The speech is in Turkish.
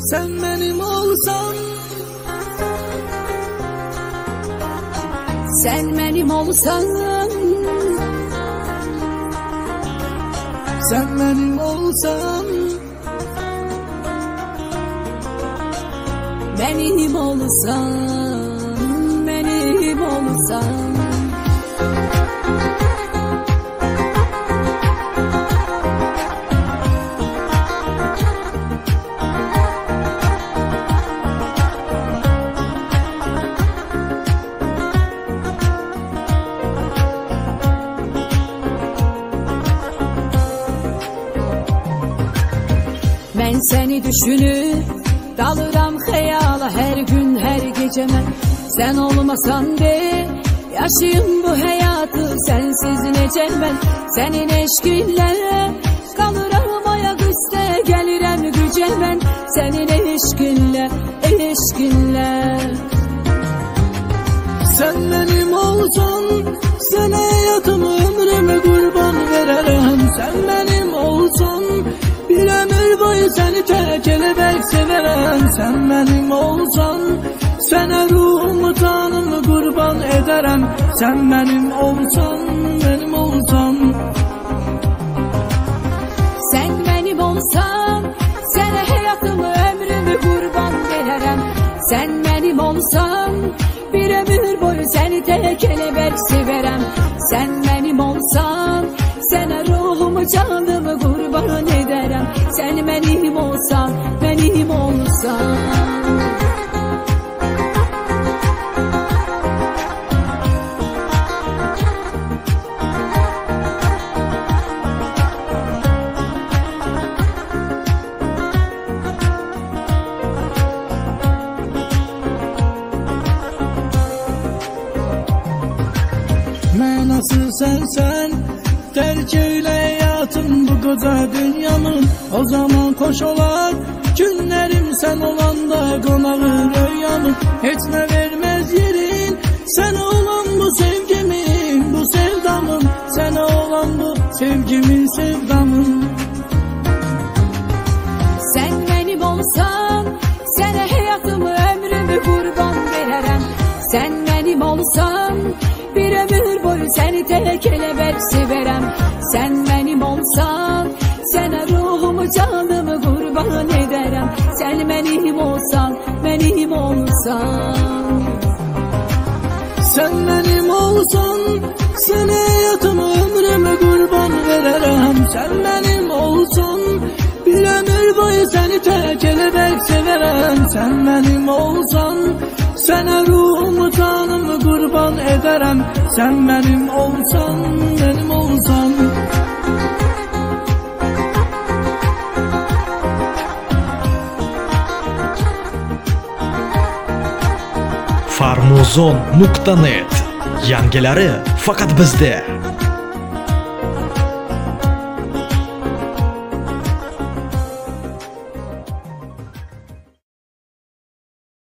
Sen benim olsan, sen benim olsan, sen benim olsan, benim olsan, benim olsan. Ben seni düşünüp dalıram hayala her gün her gece ben. Sen olmasan de yaşayayım bu hayatı sensiz nece ben. Senin eşkinle kalıram ayaküstü gelirem güce ben. Senin eşkinle, eşkinle. sen benim olsan, sen hayatımı ömrümü kurban veririm. Sen benim olsan, bir ömür boyu seni tek kelebek severim. Sen benim olsan, sana ruhumu canımı kurban ederim. Sen benim olsan, benim olsan. Sen benim olsan, sana hayatımı ömrümü kurban veririm. Sen benim olsan, bir ömür boyu seni tek kelebek severim. Sen benim olsan, sana ruhumu canımı kurban ederim. Sen benim olsan, benim olsan. Menası sensen, terk eyle hayatım bu koca dünyamın. O zaman koş olar, günlerim sen olanda konağır rüyamın. Etme vermez yerin, sen olan bu sevgimin, bu sevdamın. Sen olan bu sevgimin, sevdamın. Sen benim olsan, sana hayatımı ömrümü kurban veririm. Sen benim olsan, bir ömür boyu seni tek kelebek severim. Sen benim olsan, sana ruhumu canımı kurban ederim. Sen benim olsan, benim olsan. Sen benim olsan, sen hayatımı ömrümü kurban veririm. Sen benim olsan, bir ömür boyu seni tek kelebek severim. Sen benim olsan, sana ruhumu canımı kurban ederim. Sen benim olsan, benim olsan. Farmuzon.net. Yangilari faqat bizda.